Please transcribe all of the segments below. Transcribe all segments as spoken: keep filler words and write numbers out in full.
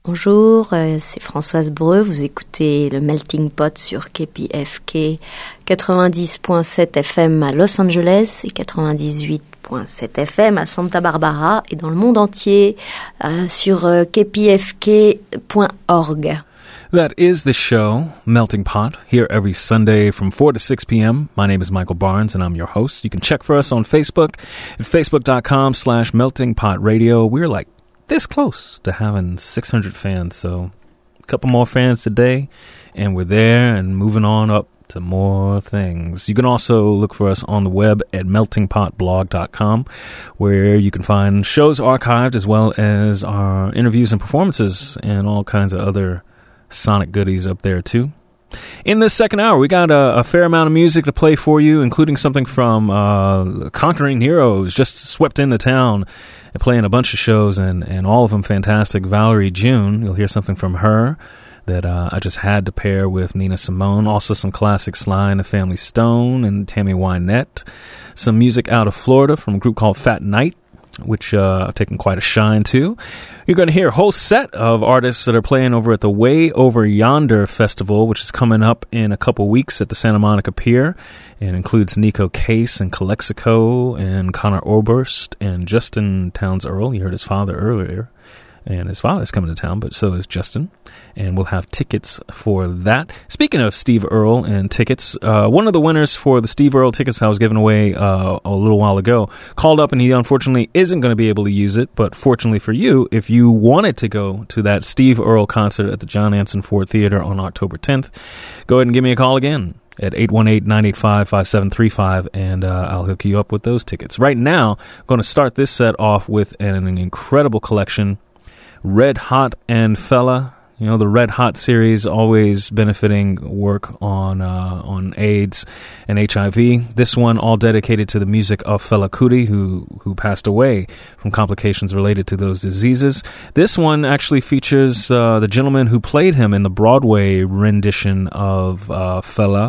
Bonjour, euh, c'est Françoise Breu, vous écoutez le Melting Pot sur K P F K quatre-vingt-dix point sept F M à Los Angeles et quatre-vingt-dix-huit point sept F M à Santa Barbara et dans le monde entier euh, sur euh, k p f k point org. That is the show, Melting Pot, here every Sunday from four to six p.m. My name is Michael Barnes, and I'm your host. You can check for us on Facebook at facebook.com slash Melting Pot Radio. We're like this close to having six hundred fans, so a couple more fans today, and we're there and moving on up to more things. You can also look for us on the web at melting pot blog dot com, where you can find shows archived as well as our interviews and performances and all kinds of other sonic goodies up there too. In this second hour, we got a, a fair amount of music to play for you, including something from uh, Conquering Heroes, just swept into town and playing a bunch of shows, and, and all of them fantastic. Valerie June, you'll hear something from her that uh, I just had to pair with Nina Simone. Also some classic Sly and the Family Stone and Tammy Wynette. Some music out of Florida from a group called Fat Night, which uh, I've taken quite a shine to. You're going to hear a whole set of artists that are playing over at the Way Over Yonder Festival, which is coming up in a couple weeks at the Santa Monica Pier. It includes Nico Case and Calexico and Connor Oberst and Justin Towns Earl. You heard his father earlier. And his father's coming to town, but so is Justin. And we'll have tickets for that. Speaking of Steve Earle and tickets, uh, one of the winners for the Steve Earle tickets I was giving away uh, a little while ago called up, and he unfortunately isn't going to be able to use it. But fortunately for you, if you wanted to go to that Steve Earle concert at the John Anson Ford Theater on October tenth, go ahead and give me a call again at eight one eight, nine eight five, five seven three five, and uh, I'll hook you up with those tickets. Right now, I'm going to start this set off with an, an incredible collection. Red Hot and Fella, you know, the Red Hot series, always benefiting work on uh, on AIDS and H I V. This one all dedicated to the music of Fela Kuti, who who passed away from complications related to those diseases. This one actually features uh, the gentleman who played him in the Broadway rendition of uh, Fela,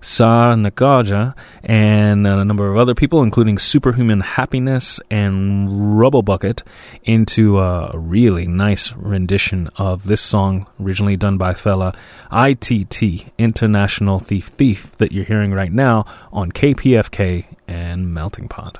Sa Nagaja, and a number of other people, including Superhuman Happiness and Rubble Bucket, into a really nice rendition of this song, originally done by Fela, I T T, International Thief Thief, that you're hearing right now on K P F K and Melting Pot.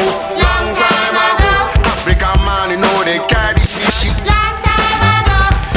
Long time ago,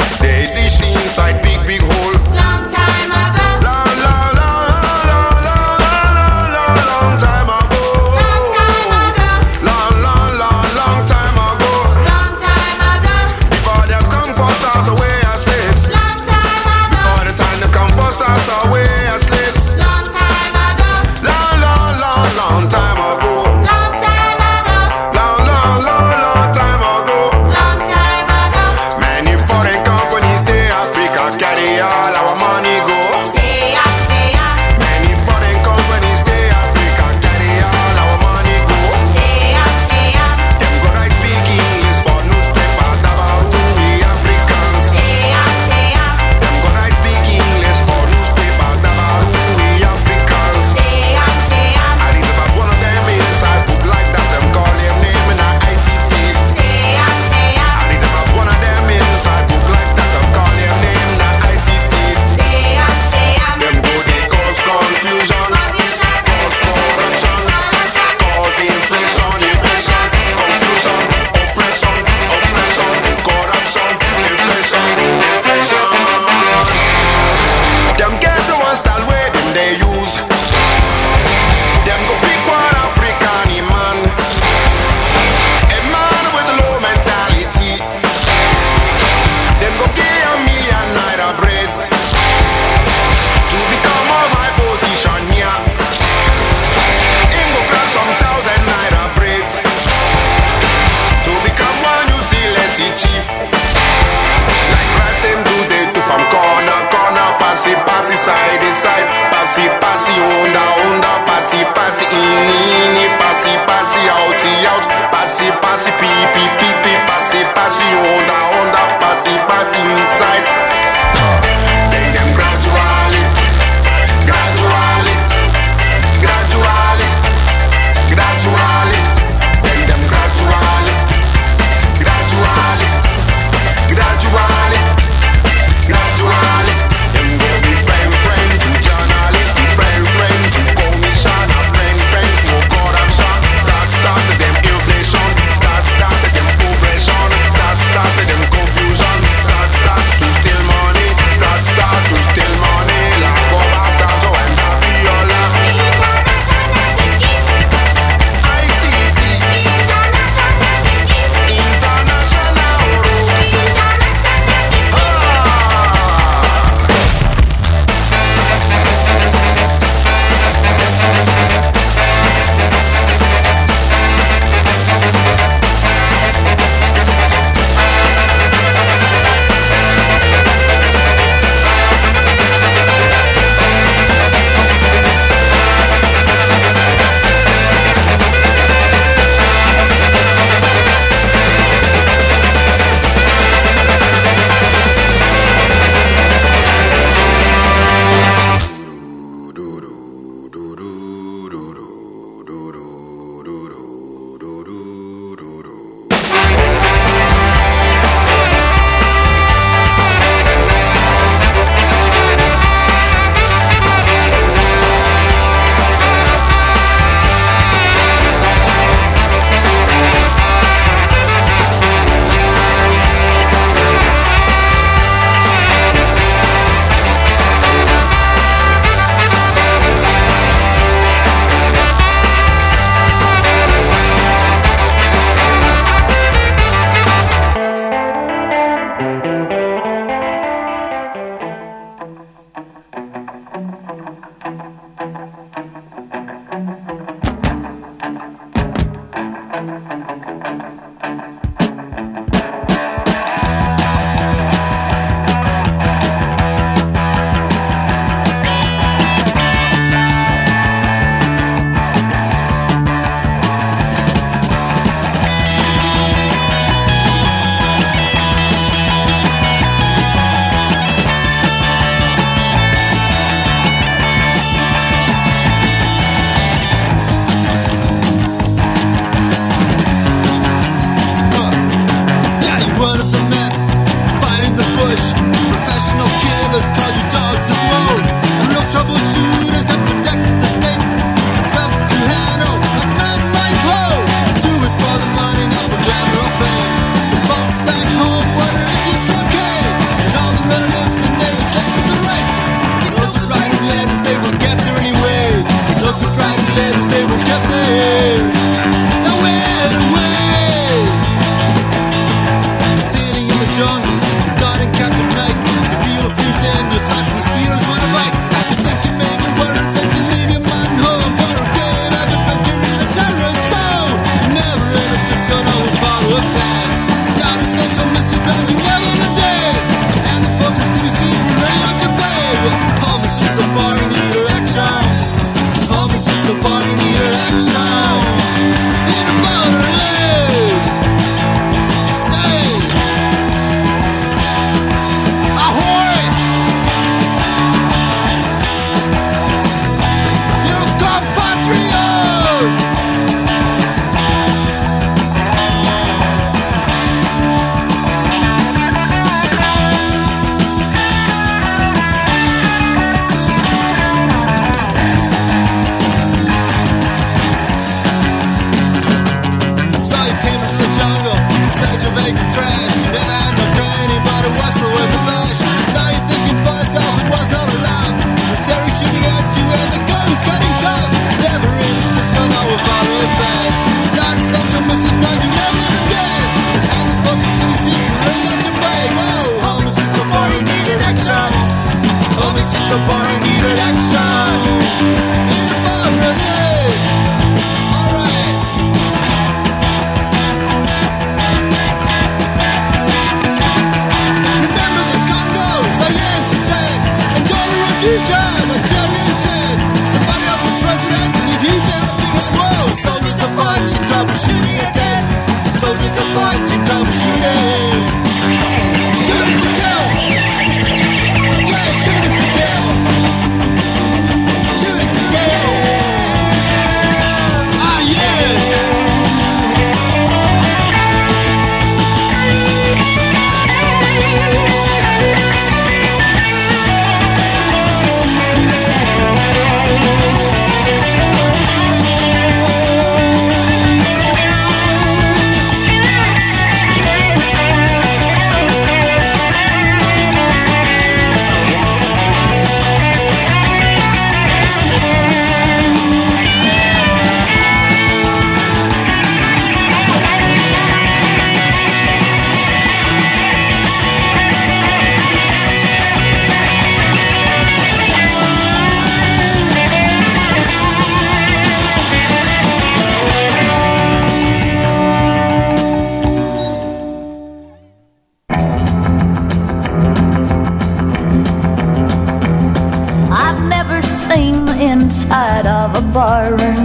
inside of a barroom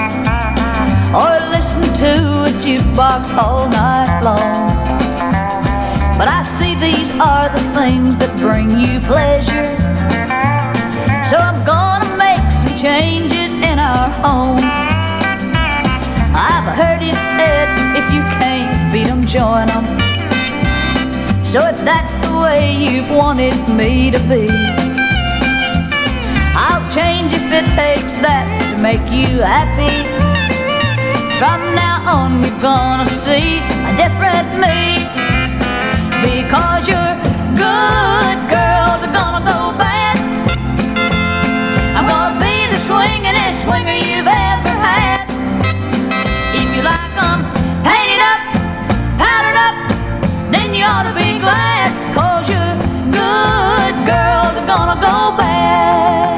or listen to a jukebox all night long. But I see these are the things that bring you pleasure, so I'm gonna make some changes in our home. I've heard it said, if you can't beat 'em, join 'em. So if that's the way you've wanted me to be, I'll change if it takes that to make you happy. From now on you're gonna see a different me, because you're good girls are gonna go bad. I'm gonna be the swingin'est swinger you've ever had. If you like 'em painted up, powdered up, then you ought to be glad, 'cause your good girls are gonna go bad.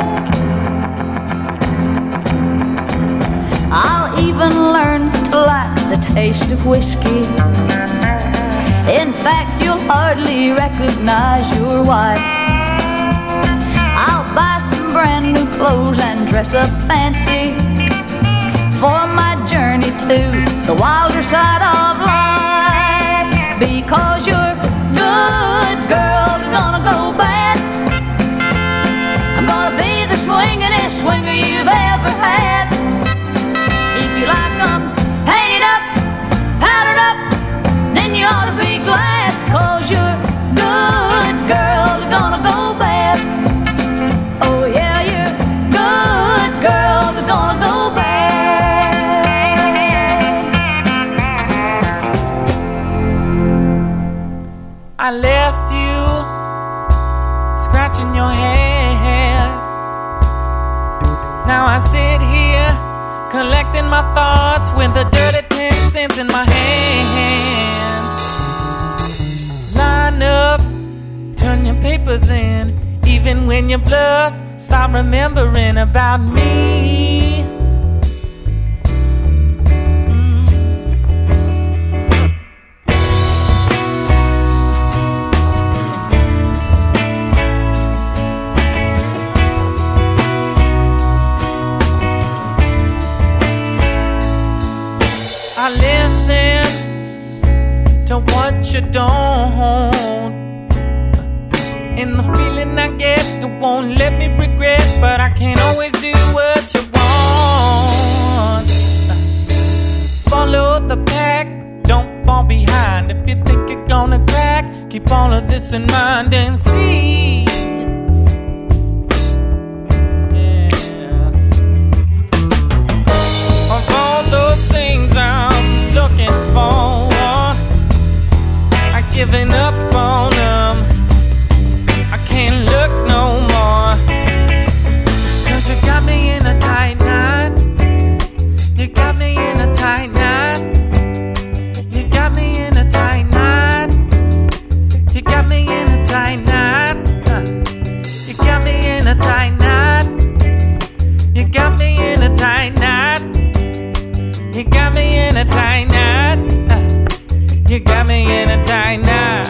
I'll even learn to like the taste of whiskey. In fact, you'll hardly recognize your wife. I'll buy some brand new clothes and dress up fancy for my journey to the wilder side of life, because your good girls are gonna go bad. I'm gonna be the swingin'est swinger you've ever had. If you like 'em painted up, powdered up, then you ought to be glad, 'cause your good girls are gonna go bad. Oh yeah, your good girls are gonna go bad. I left you scratching your head. Now I sit here collecting my thoughts with a dirty ten cents in my hand. Line up, turn your papers in. Even when you bluff, stop remembering about me. listen to what you don't. And the feeling I get, it won't let me regret, but I can't always do what you want. Follow the pack, don't fall behind. If you think you're gonna crack, keep all of this in mind and see. Yeah. Of all those things I'm looking for, I've given up on them. I can't look no more. Cause you got me in a tight knot. You got me in a tight knot. You got me in a tight knot. You got me in a tight knot. You got me in a tight knot. You got me in a tight knot. You got me in a tight knot. You got me in a tight knot.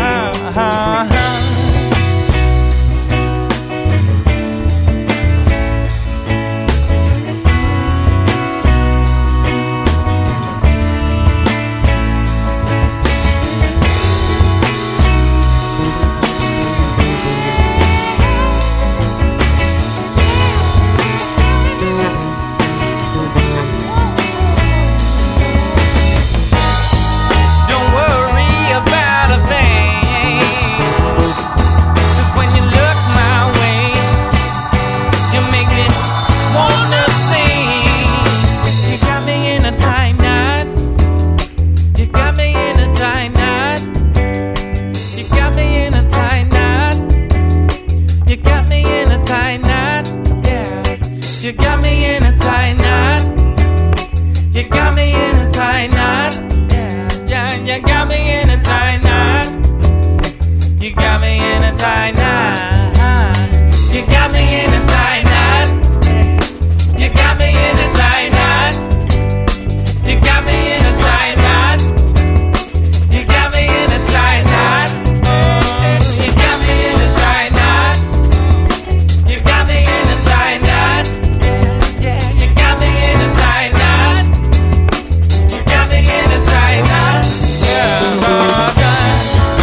You got me in a tight knot. You got me in a tight knot. Yeah, yeah, you got me in a tight knot. You got me in a tight knot. You got me in a tight knot. You got me in a tight knot. You got me in a tight knot. You got me in a tight knot. You got me in a tight knot. You got me in a tight knot. You got me in a tight knot. You got me in a tight knot. Yeah, oh God.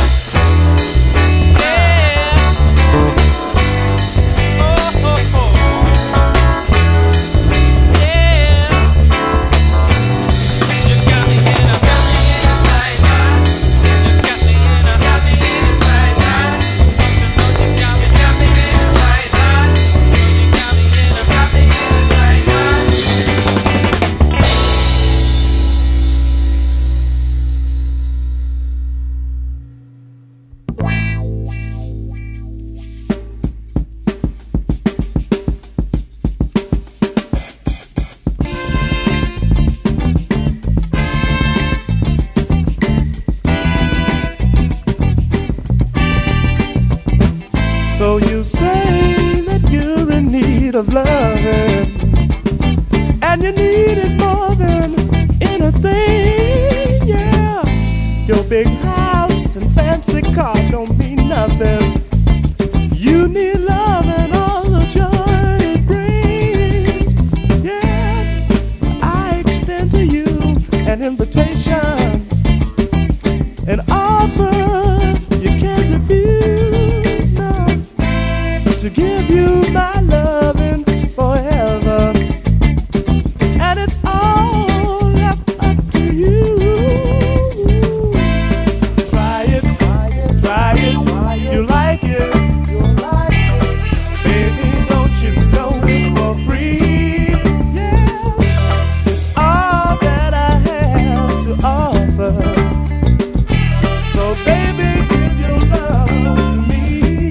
Yeah. Oh, oh, oh. Yeah. You got me in a, got me in a tight knot. You got me in a, got me in a tight knot. You got me, got me in a tight knot. You got me in a, got me in a tight knot. So you say that you're in need of loving, and you need it more than anything, yeah. Your big house and fancy car don't mean nothing. You need love and all the joy it brings, yeah. I extend to you an invitation, an offer you can't refuse, no. To give you my loving forever, and it's all left up to you. Try it, try it, try it, try it. You like it, you like it. Baby, don't you know it's for free? Yeah, it's all that I have to offer. So baby, give your love to me.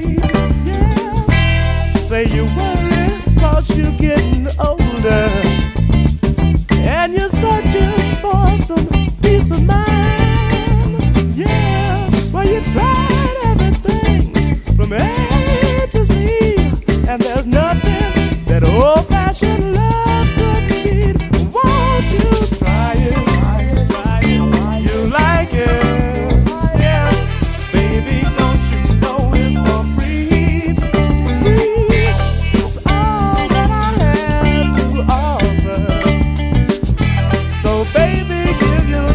Say you worry cause you're getting older, and you're searching for some peace of mind. Yeah, well you tried everything from A to Z, and there's nothing that old-fashioned love could beat. Won't you try it, try it, try it, try it. You like it, yeah. Baby, don't you know it's for free? Free. It's all that I have to offer. So baby, give your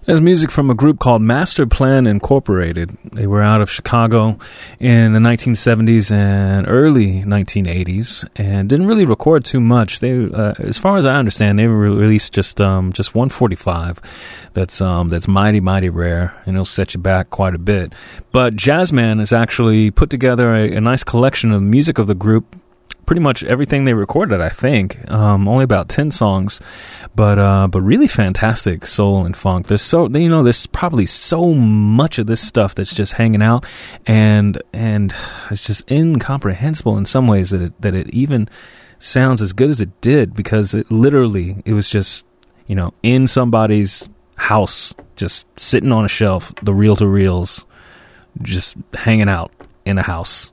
There's music from a group called Master Plan Incorporated. They were out of Chicago in the nineteen seventies and early nineteen eighties, and didn't really record too much. They, uh, as far as I understand, they re- released just um, just one forty-five. That's um, that's mighty mighty rare, and it'll set you back quite a bit. But Jazzman has actually put together a, a nice collection of music of the group. Pretty much everything they recorded, I think. Um, only about ten songs, but uh, but really fantastic soul and funk. There's so you know there's probably so much of this stuff that's just hanging out, and and it's just incomprehensible in some ways that it, that it even sounds as good as it did, because it literally it was just you know in somebody's house, just sitting on a shelf, the reel to reels, just hanging out in a house.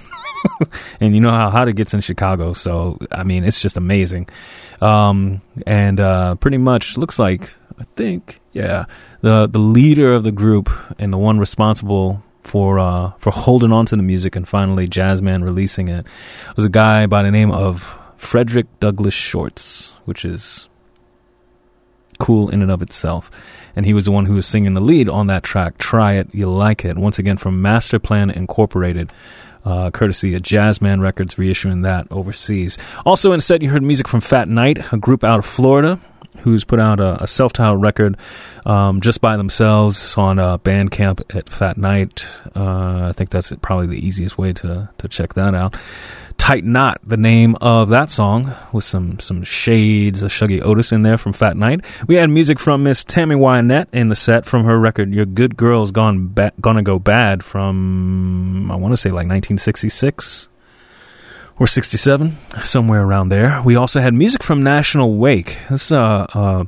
And you know how hot it gets in Chicago, so I mean it's just amazing. Um, and uh, pretty much looks like I think yeah the the leader of the group and the one responsible for uh, for holding on to the music and finally Jazzman releasing it was a guy by the name of Frederick Douglass Shorts, which is cool in and of itself. And he was the one who was singing the lead on that track, Try It, You Like It, once again from Master Plan Incorporated. Uh, courtesy of Jazzman Records, reissuing that overseas. Also in set, you heard music from Fat Night, a group out of Florida, who's put out a, a self-titled record um, just by themselves on uh, Bandcamp at Fat Night. Uh, I think that's probably the easiest way to, to check that out. Tight Knot, the name of that song, with some some shades of Shuggy Otis in there from Fat Night. We had music from Miss Tammy Wynette in the set from her record Your Good Girl's Gone ba- Gonna Go Bad from, I want to say like nineteen sixty-six or sixty-seven, somewhere around there. We also had music from National Wake. This is uh, uh,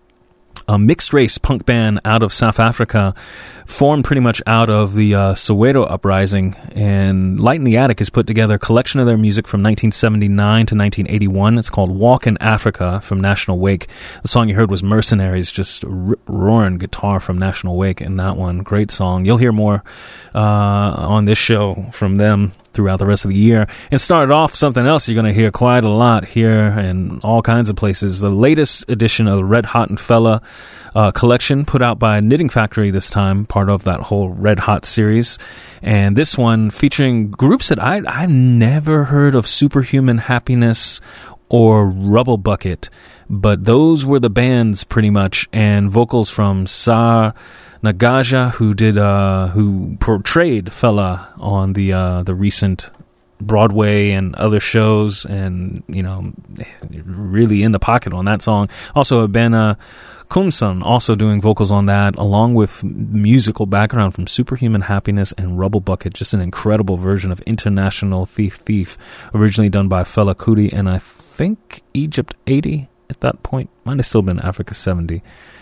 a mixed-race punk band out of South Africa, formed pretty much out of the uh, Soweto uprising, and Light in the Attic has put together a collection of their music from nineteen seventy-nine to nineteen eighty-one. It's called Walk in Africa from National Wake. The song you heard was Mercenaries, just rip-roaring guitar from National Wake in that one. Great song. You'll hear more uh, on this show from them throughout the rest of the year. And started off something else you're going to hear quite a lot here and all kinds of places. The latest edition of the Red Hot and Fella uh, collection, put out by Knitting Factory this time, part of that whole Red Hot series. And this one featuring groups that I, I've never heard of, Superhuman Happiness or Rubble Bucket, but those were the bands pretty much, and vocals from Sa Nagaja, who did uh, who portrayed Fela on the uh, the recent Broadway and other shows, and you know, really in the pocket on that song. Also, Abena Kumson also doing vocals on that, along with musical background from Superhuman Happiness and Rubble Bucket. Just an incredible version of International Thief Thief, originally done by Fela Kuti and I think Egypt eighty at that point. Might have still been Africa seventy.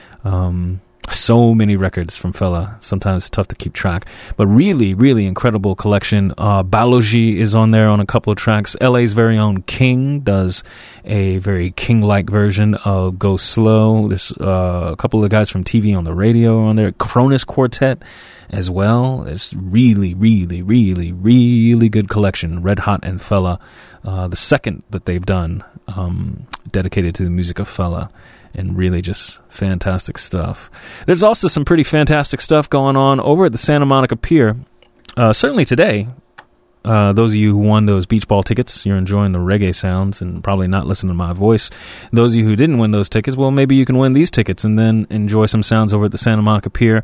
Um, So many records from Fela. Sometimes it's tough to keep track. But really, really incredible collection. Uh, Baloji is on there on a couple of tracks. L A's very own King does a very King-like version of Go Slow. There's uh, a couple of guys from T V on the radio on there. Cronus Quartet as well. It's really, really, really, really good collection. Red Hot and Fela. Uh, the second that they've done um, dedicated to the music of Fela. And really just fantastic stuff. There's also some pretty fantastic stuff going on over at the Santa Monica Pier. Uh, certainly today, uh, those of you who won those beach ball tickets, you're enjoying the reggae sounds and probably not listening to my voice. Those of you who didn't win those tickets, well, maybe you can win these tickets and then enjoy some sounds over at the Santa Monica Pier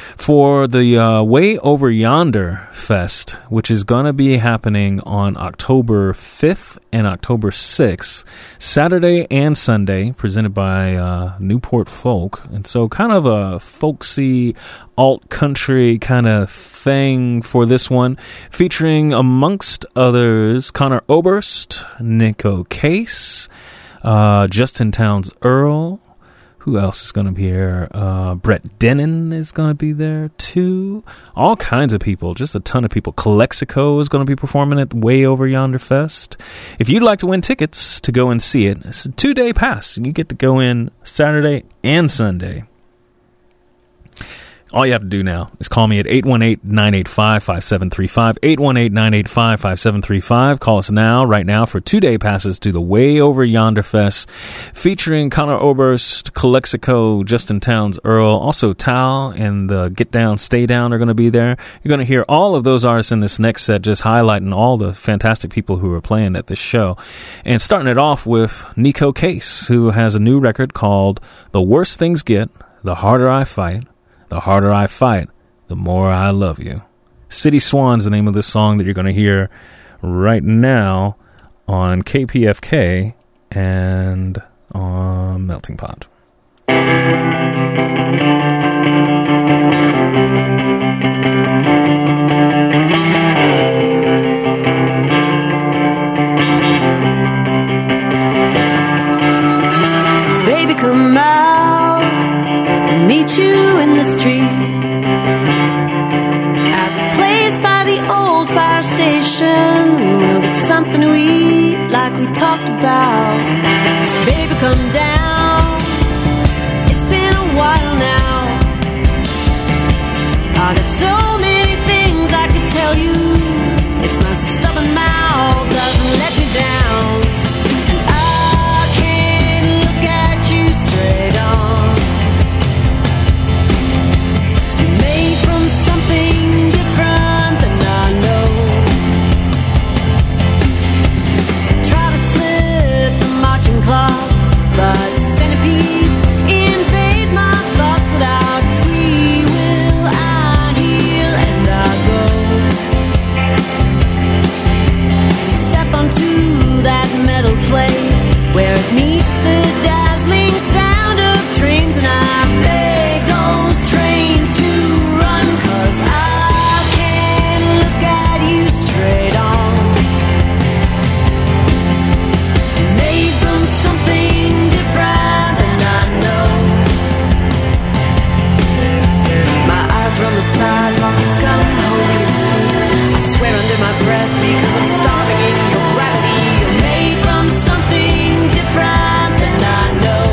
for the uh, Way Over Yonder Fest, which is going to be happening on October fifth and October sixth, Saturday and Sunday, presented by uh, Newport Folk. And so kind of a folksy alt-country kind of thing for this one, featuring, amongst others, Connor Oberst, Nico Case, uh, Justin Towns Earl. Who else is going to be here? Uh, Brett Denon is going to be there too. All kinds of people, just a ton of people. Calexico is going to be performing at Way Over Yonder Fest. If you'd like to win tickets to go and see it, it's a two-day pass. You get to go in Saturday and Sunday. All you have to do now is call me at eight one eight, nine eight five, five seven three five, eight one eight, nine eight five, five seven three five. Call us now, right now, for two-day passes to the Way Over Yonder Fest, featuring Conor Oberst, Calexico, Justin Townes Earl, also Tal and the Get Down, Stay Down are going to be there. You're going to hear all of those artists in this next set, just highlighting all the fantastic people who are playing at this show. And starting it off with Nico Case, who has a new record called The Worse Things Get, The Harder I Fight. The harder I fight, the more I love you. City Swan's the name of this song that you're going to hear right now on K P F K and on Melting Pot. Baby, come out and meet you in the street at the place by the old fire station. We'll get something to eat like we talked about. Baby, come down. It's been a while now. I got so many things I could tell you if my stubborn mouth doesn't let me down. And I can't look at you straight on. Something different than I know. Try to slip the marching clock, but centipedes invade my thoughts without free will. I heal and I go. Step onto that metal plate where it meets the dazzling sound of trains, and I beg those trains to run, 'cause I can't look at you straight on. Made from something different than I know. My eyes are on the sidewalk, it's gone holding your feet. I swear under my breath because I'm starving in your gravity. You're made from something different than I know.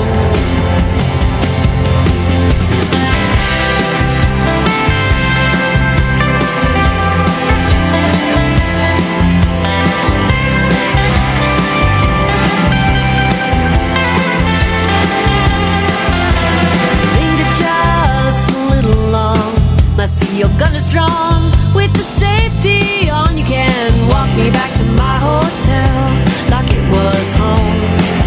I see your gun is drawn with the safety on. You can walk me back to my hotel like it was home,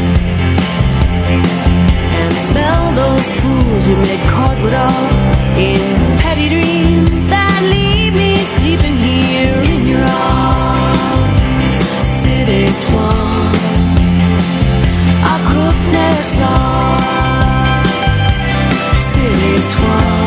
and smell those fools we made cordwood of in petty dreams that leave me sleeping here in your arms. City Swan, our crook necks long. City Swan,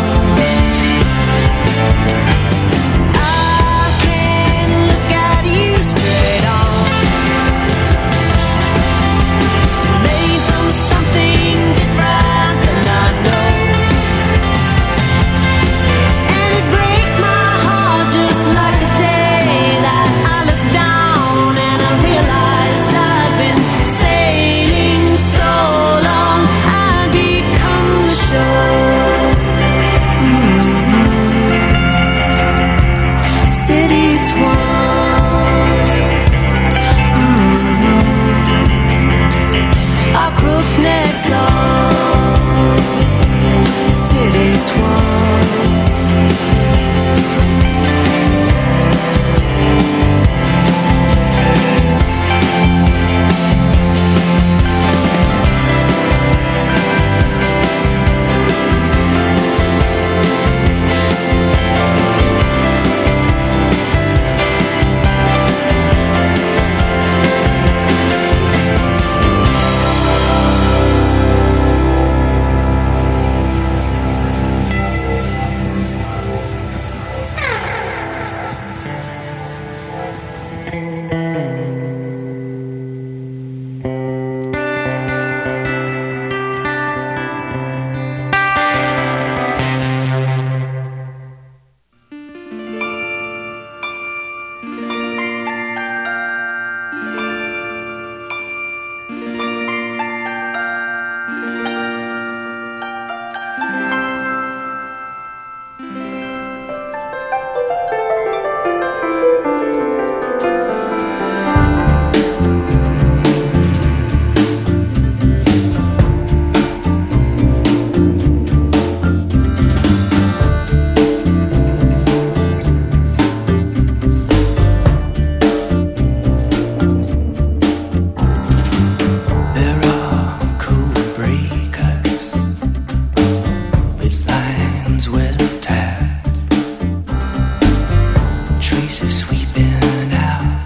breezes sweeping out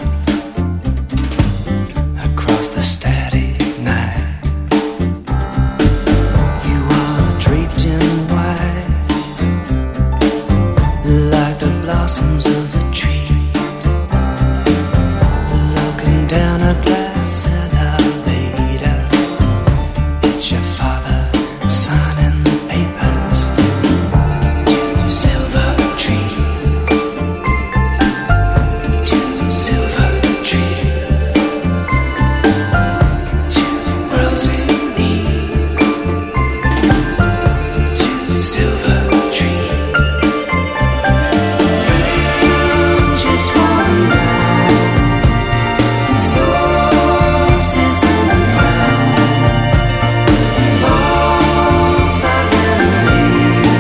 across the static night. You are draped in white, like the blossoms of the tree, looking down a glass elevator. It's your father signing the papers for two silver trees, two silver trees, two worlds in me, two silver trees. Just one night, sources underground, false identities,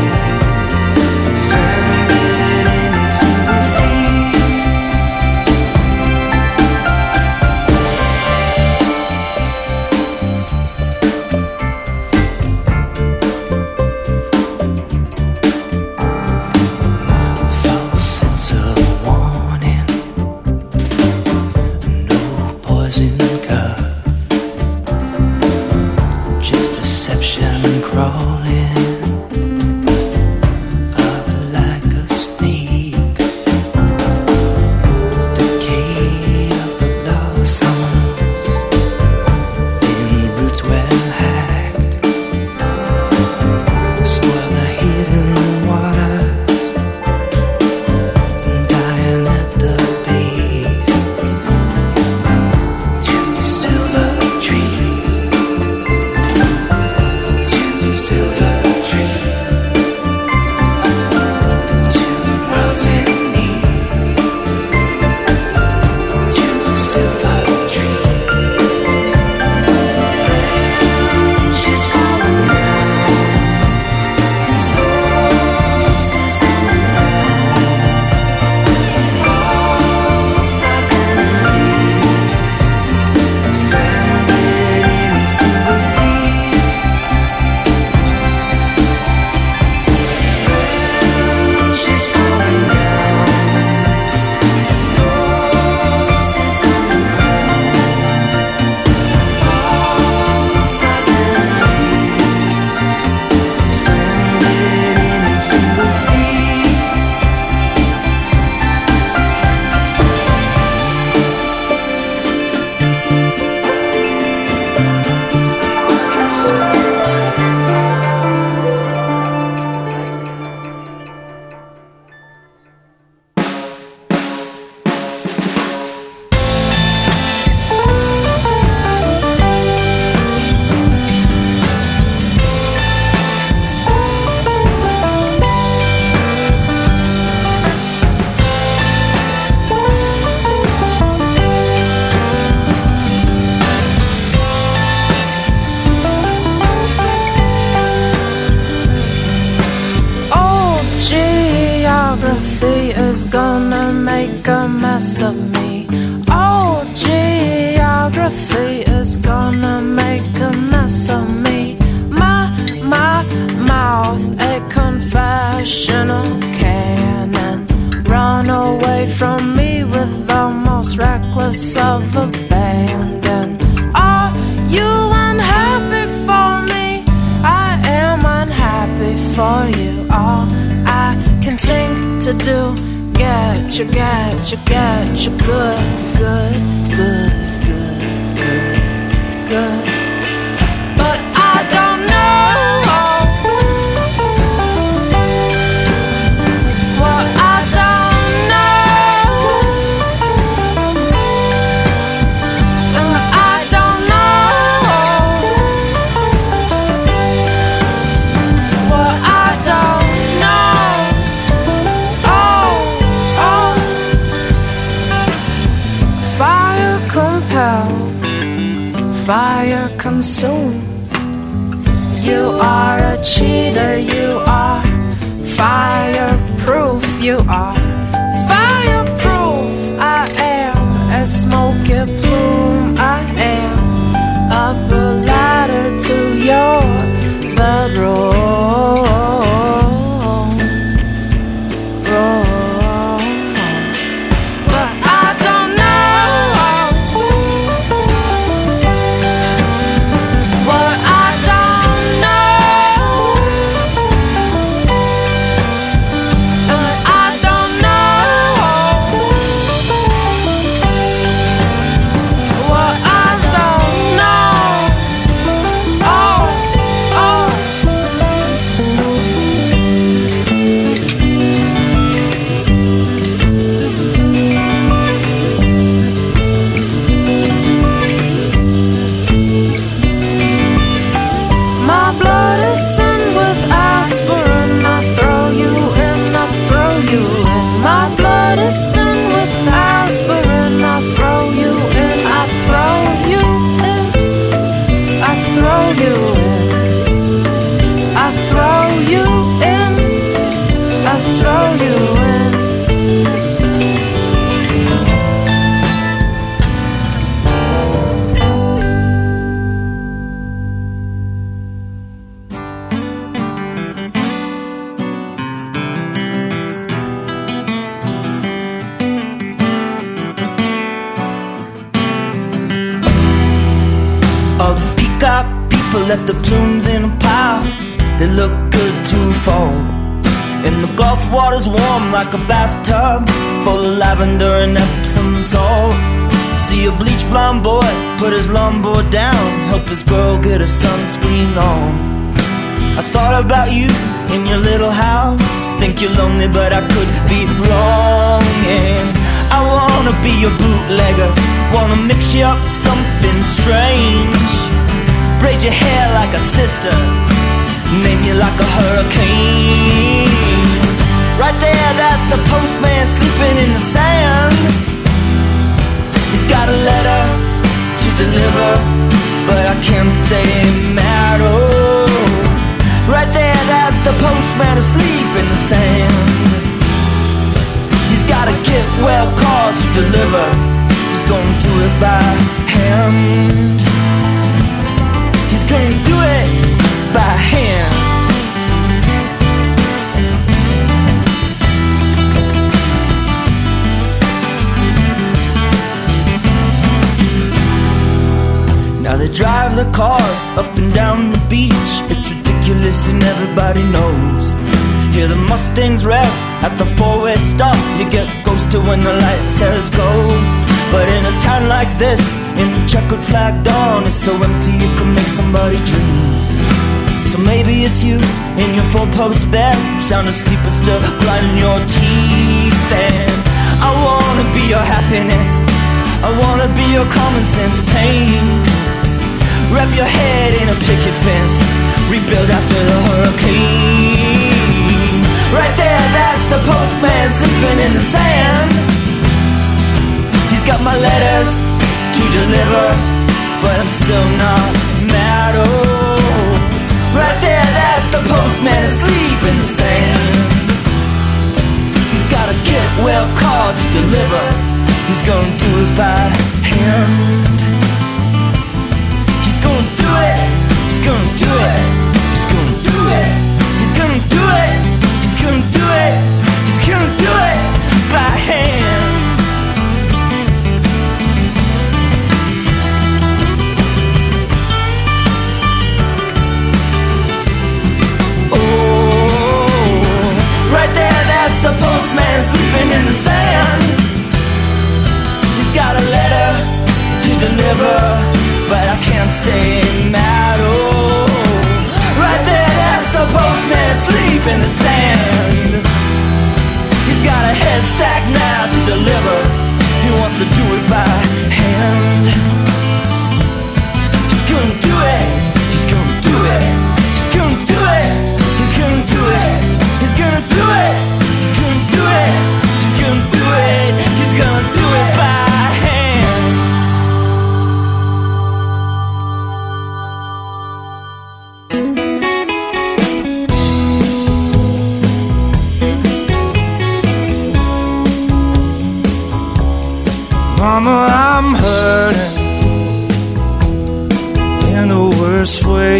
stranded in a single sea. False sense of warning, no poison cup, just deception crawling up like a snake. Decay of the blossoms in roots well hacked, spoil the hidden waters, dying at the base. Two silver trees, two silver trees, two worlds in me, two silver trees. Branches falling down, sources underground, false identities, stranded in a single sea. Branches falling down, sources underground, false identities, stranded in a single sea. Oh, geography is gonna make a mess of me. Oh, geography is gonna make a mess of me. My, my mouth, a confessional cannon, run away from me with the most reckless of abandon. Are you unhappy for me? I am unhappy for you. All I can think to do, get you, get you, get you good, good, good, good, good, good. But I don't know what I don't know, and I don't know what I don't know. Oh, oh. Fire compels, fire consumes. You are a cheater, you are fireproof, you are fireproof. I am a smoky plume, I am up a ladder to your bedroom. People left the plumes in a pile, they look good to fall. And the Gulf water's warm like a bathtub, full of lavender and Epsom salt. See a bleach blonde boy put his longboard down, help his girl get her sunscreen on. I thought about you in your little house, think you're lonely but I could be wrong. And I wanna be your bootlegger, wanna mix you up with something strange. Braid your hair like a sister, name you like a hurricane. Right there, that's the postman sleeping in the sand. He's got a letter to deliver, but I can't stay mad. Oh, right there, that's the postman asleep in the sand. He's got a get well call to deliver, he's gonna do it by hand. He's gonna do it by hand. Now they drive their cars up and down the beach, it's ridiculous and everybody knows. Hear the Mustangs rev at the four-way stop, you get ghosted when the light says go. But in a town like this, in the checkered flag dawn, it's so empty you can make somebody dream. So maybe it's you in your four-post bed, sound asleep but still grinding your teeth. And I wanna be your happiness, I wanna be your common sense pain. Wrap your head in a picket fence, rebuild after the hurricane. Right there, that's the postman sleeping in the sand. He's got my letters to deliver, but I'm still not mad. Oh, right there, that's the postman asleep in the sand. He's got a get well call to deliver, he's gonna do it by hand. He's gonna do it, he's gonna do it, he's gonna do it, he's gonna do it, he's gonna do it, he's gonna do it by hand. The postman sleeping in the sand. He's got a letter to deliver, but I can't stay mad. Oh, right there, that's the postman asleep in the sand. He's got a head stack now to deliver, he wants to do it by hand. He's gonna do it, he's gonna do it, he's gonna do it, he's gonna do it, he's gonna do it. He's gonna do it, he's gonna do it by hand. Mama, I'm hurting in the worst way.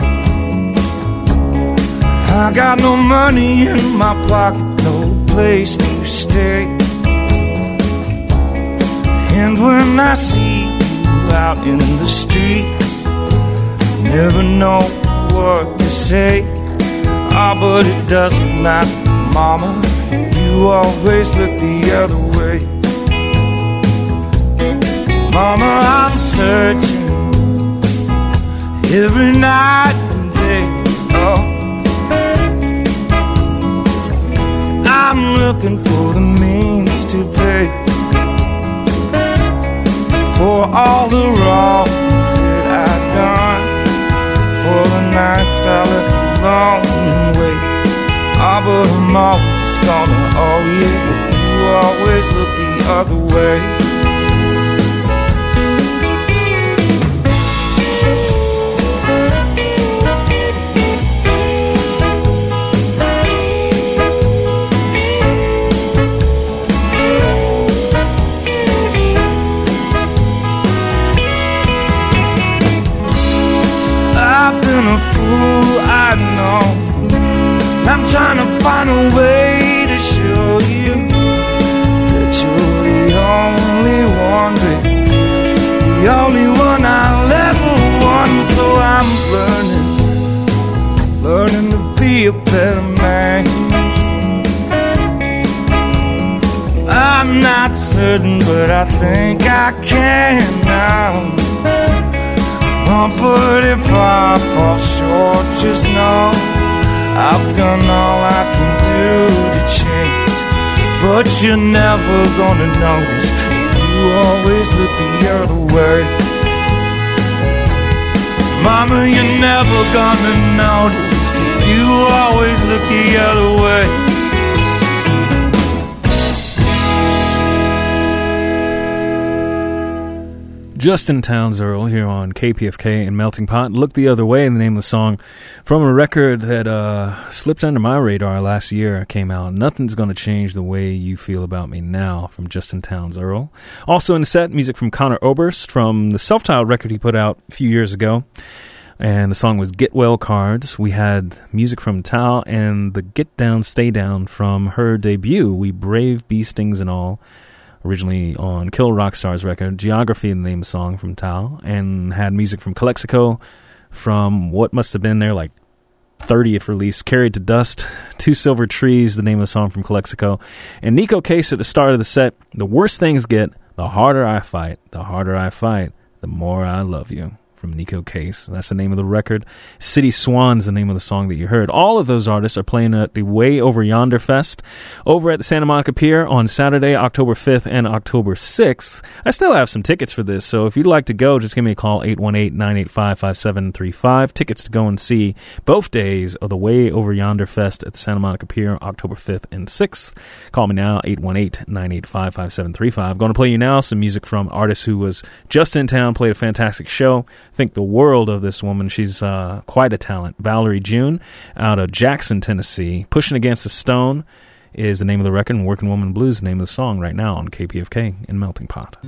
I got no money in my pocket, no place to stay. And when I see you out in the streets, never know what to say. Ah, oh, but it doesn't matter, Mama, you always look the other way. Mama, I'm searching every night and day. Oh, I'm looking for the means to pay for all the wrongs that I've done, for the nights I left alone and wait. Ah, but I'm always gonna owe you if you always look the other way. A fool, I know. I'm trying to find a way to show you that you're the only not certain, but I think I can now. Oh, but if I fall short, just know I've done all I can do to change. But you're never gonna notice if you always look the other way. Mama, you're never gonna notice if you always look the other way. Justin Townes Earl here on K P F K and Melting Pot. Look the Other Way, the name of the song, from a record that uh, slipped under my radar last year, came out. Nothing's Gonna Change the Way You Feel About Me Now, from Justin Townes Earl. Also in the set, music from Conor Oberst from the self-titled record he put out a few years ago. And the song was Get Well Cards. We had music from Tal and the Get Down, Stay Down from her debut, We Brave Bee Stings and All, originally on Kill Rock Stars record. Geography, the name of the song, from Tal. And had music from Calexico from what must have been their like thirtieth release, Carried to Dust. Two Silver Trees, the name of the song, from Calexico. And Nico Case at the start of the set. The worse things get, the harder I fight. The harder I fight, the more I love you, from Nico Case. That's the name of the record. City Swans, the name of the song that you heard. All of those artists are playing at the Way Over Yonder Fest over at the Santa Monica Pier on Saturday, October fifth and October sixth. I still have some tickets for this, so if you'd like to go, just give me a call, eight one eight, nine eight five, five seven three five. Tickets to go and see both days of the Way Over Yonder Fest at the Santa Monica Pier, October fifth and sixth. Call me now, eight one eight, nine eight five, five seven three five. I'm going to play you now some music from artists who was just in town, played a fantastic show. Think the world of this woman. She's uh, quite a talent. Valerie June out of Jackson, Tennessee. Pushing Against the Stone is the name of the record, and Working Woman Blues is the name of the song right now on K P F K and Melting Pot.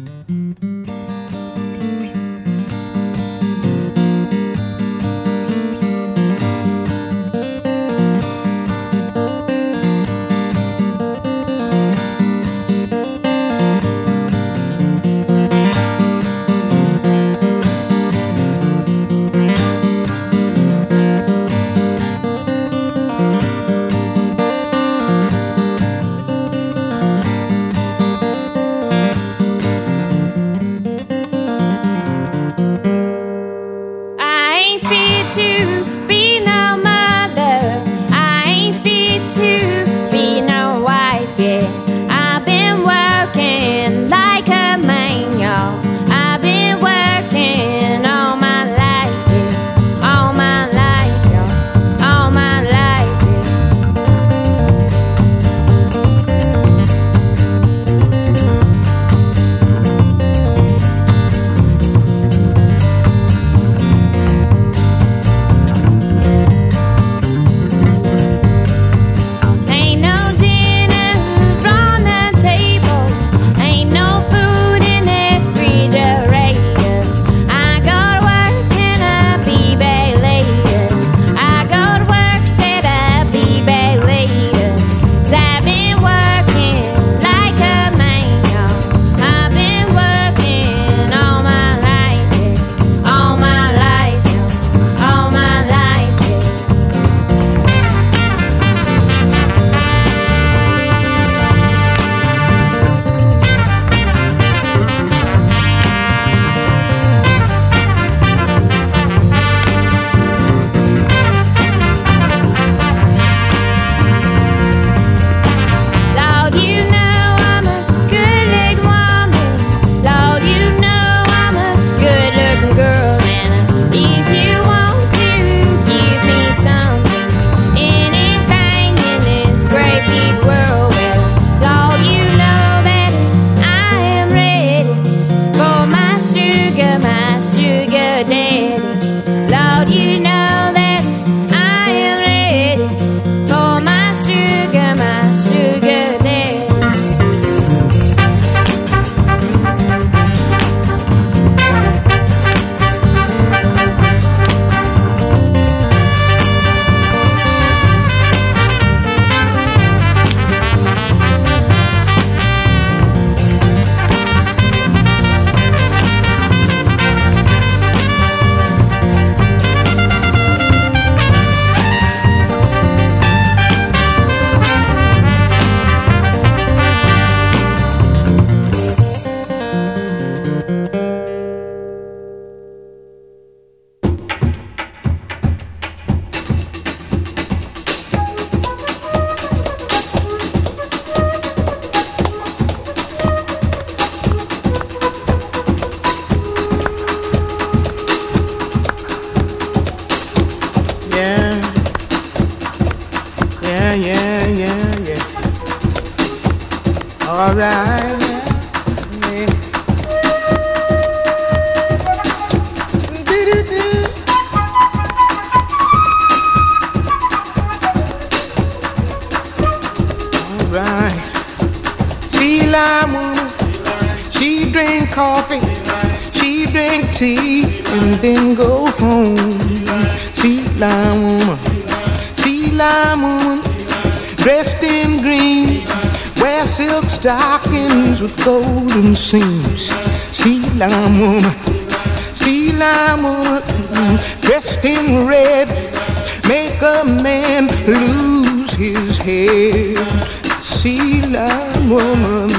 line woman. She drink coffee, she drink tea, and then go home. Sea line woman, sea line woman, dressed in green, wear silk stockings with golden seams. Sea line woman, sea line woman, dressed in red, make a man lose his head. Sea line woman,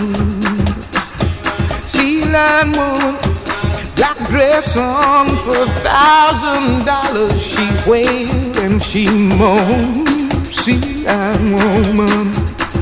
sea line woman, black dress on for a thousand dollars. She wailed and she moaned. Sea line woman,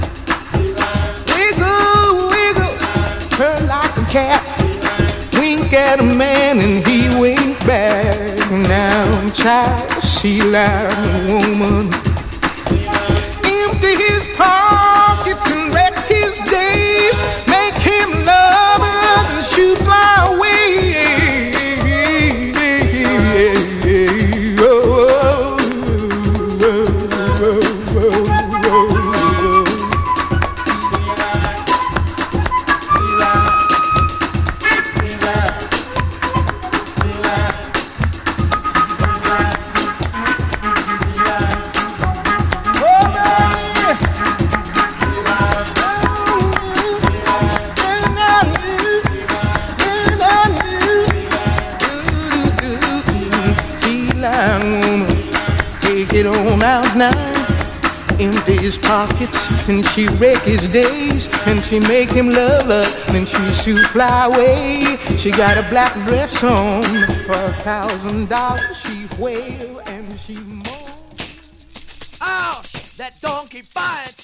wiggle, wiggle, her like a cat. Wink at a man and he winked back. Now I'm tired, sea line woman. Empty his pockets and wreck his days. Make him love her and shoot fly away. Empty his pockets and she wreck his days, and she make him love her, then she shoot fly away. She got a black dress on for a thousand dollars. She wail and she moan. Ouch! That donkey bites!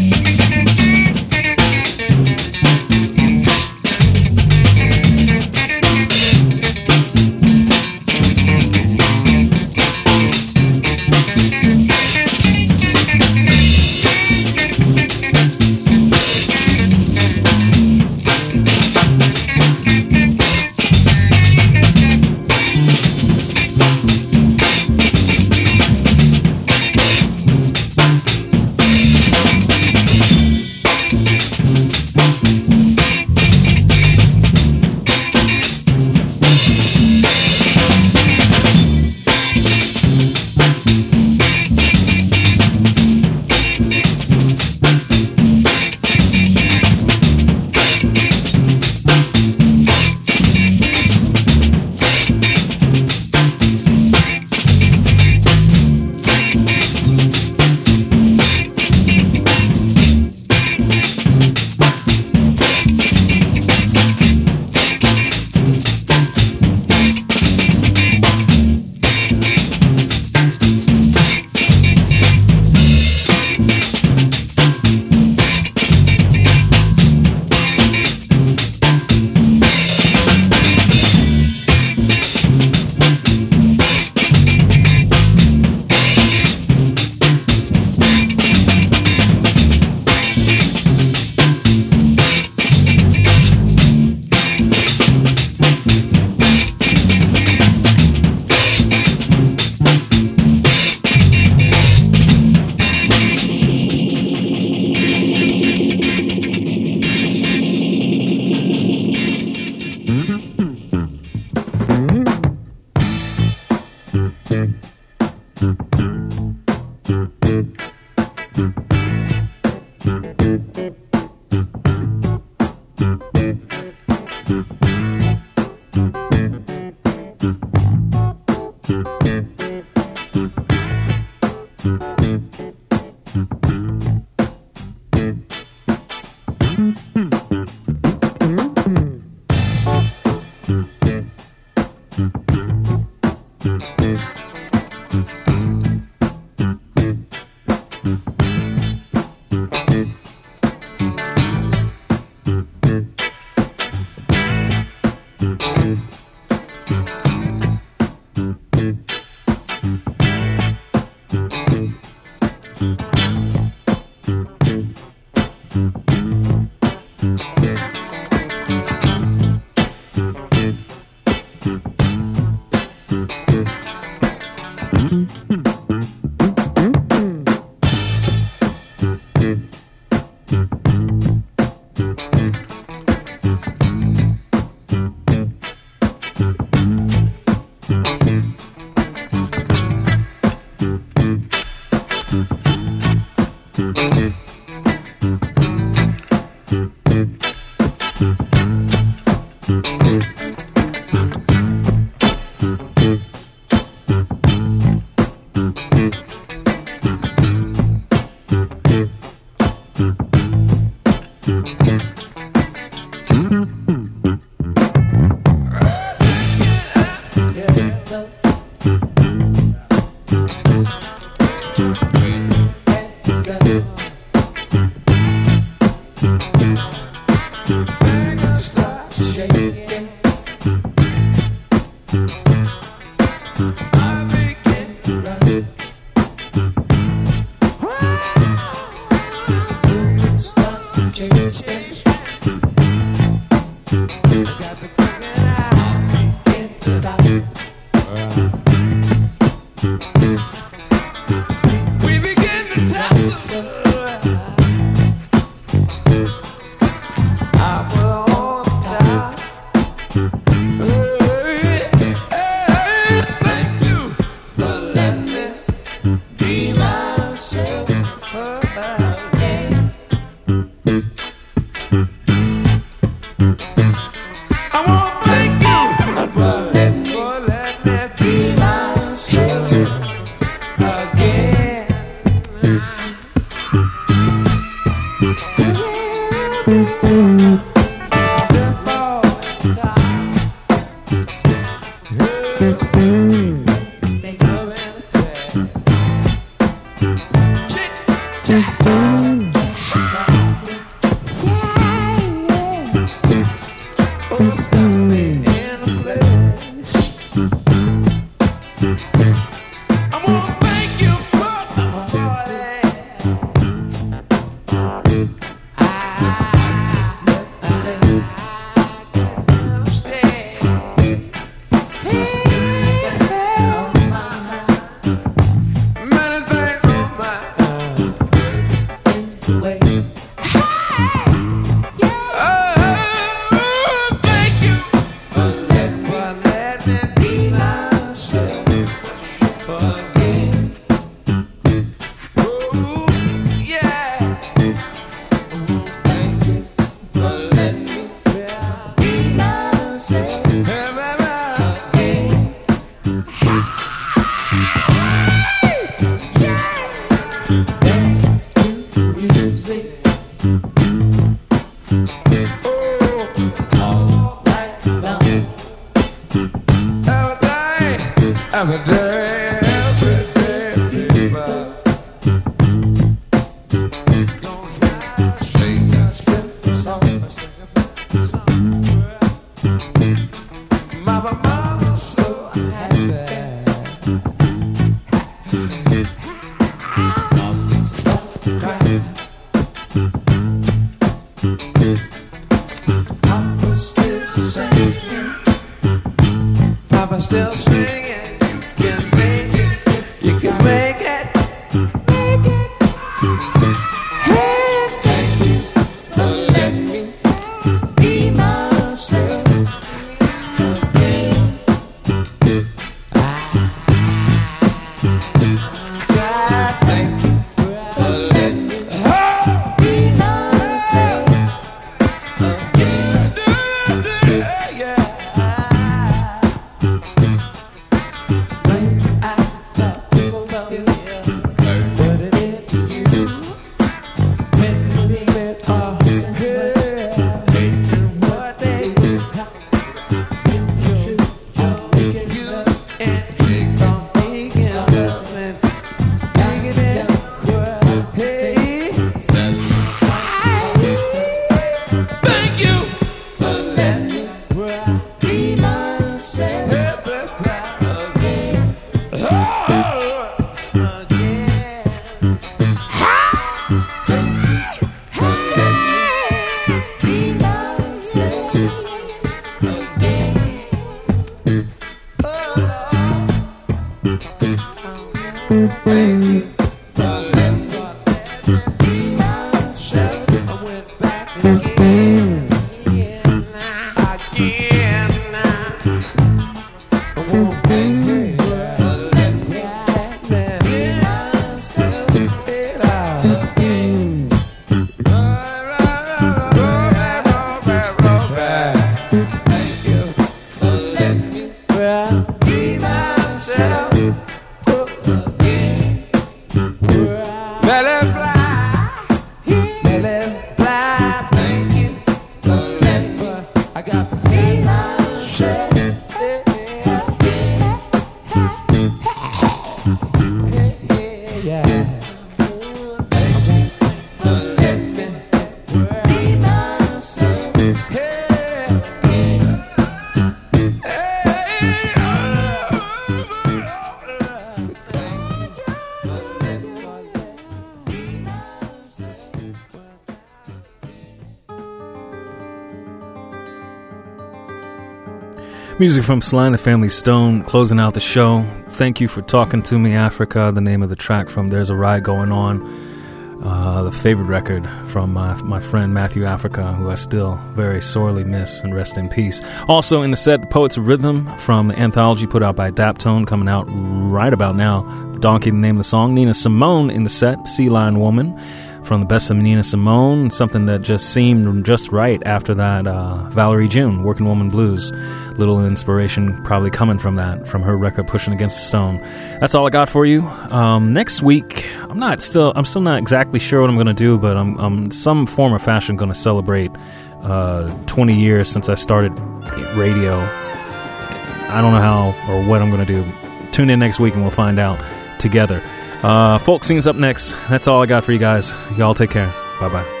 Music from Sly and the Family Stone, closing out the show. Thank you for talking to me, Africa. The name of the track from There's a Riot Going On. Uh, the favorite record from my, my friend Matthew Africa, who I still very sorely miss, and rest in peace. Also in the set, The Poets of Rhythm from the anthology put out by Daptone, coming out right about now. Donkey, the name of the song. Nina Simone in the set, Sea Lion Woman, from the best of Nina Simone, something that just seemed just right after that. uh, Valerie June, Working Woman Blues. Little inspiration probably coming from that, from her record Pushing Against the Stone. That's all I got for you. Um, next week, I'm not still I'm still not exactly sure what I'm going to do, but I'm, I'm some form or fashion going to celebrate uh, twenty years since I started radio. I don't know how or what I'm going to do. Tune in next week and we'll find out together. Uh, folk scene's up next. That's all I got for you guys. Y'all take care. Bye bye.